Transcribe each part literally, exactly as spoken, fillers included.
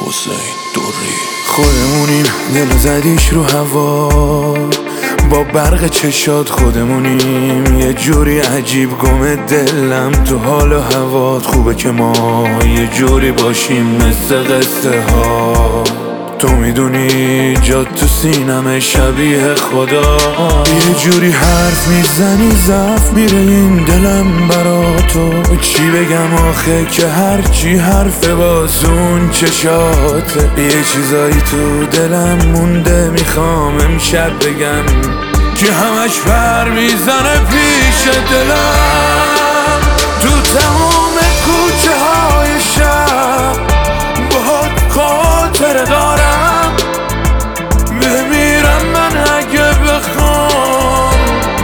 حسین دوری. خودمونیم دل زدیش رو هوا، با برق چشات خودمونیم، یه جوری عجیب گم دلم تو حال و هوات. خوبه که ما یه جوری باشیم مثل قصه ها، تو میدونی جات تو سینم شبیه خدا. یه جوری حرف میزنی ضعف میره این دلم برا تو، چی بگم آخه که هرچی حرف بازون چشاته. یه چیزایی تو دلم مونده میخوام امشب بگم، که همش پر میزنه پیش دلم. تو تمام کوچه های شب باهات خاطره دارم، بمیرم من اگه بخوام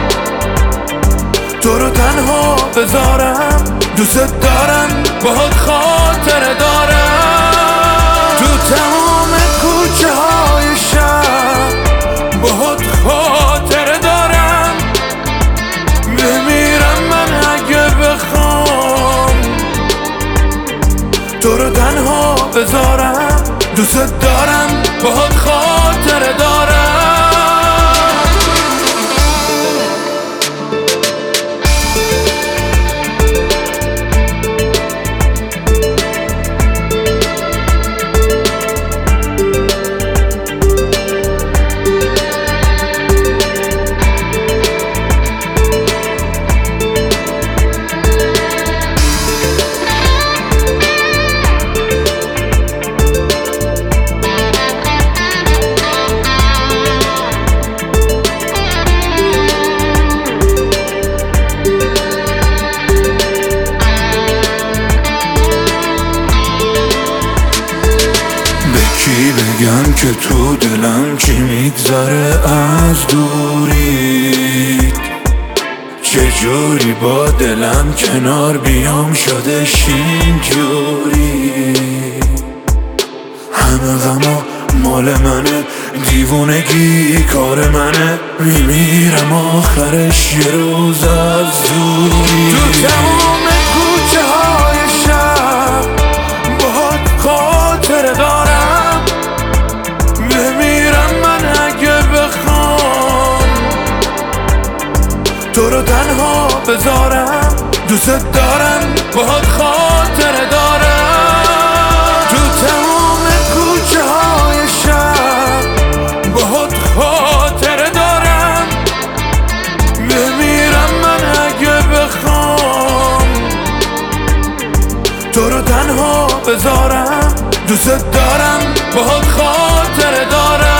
تو رو تنها بذارم. دوست دارم باهات خاطره دارم، تو تمام کوچه های شب باهات خاطره دارم، بمیرم من اگه بخوام تو رو تنها بذارم. دوست دارم باهات خاطره دارم. چی بگم که تو دلم چی میگذره از دوریت، چجوری با دلم کنار بیام شدش اینجوری. همه غما مال منه، دیوونگی کار منه، میمیرم آخرش یه روز از دوری. تو تمام کوچه های شب باهات خاطره دارم، بمیرم من اگه بخوام تو رو تنها بذارم. دوست دارم باهات خاطره دارم، تو تمام کوچه های شب باهات خاطره دارم، بمیرم من اگه بخوام تو رو تنها بذارم. دوست دارم باهات خاطره دارم.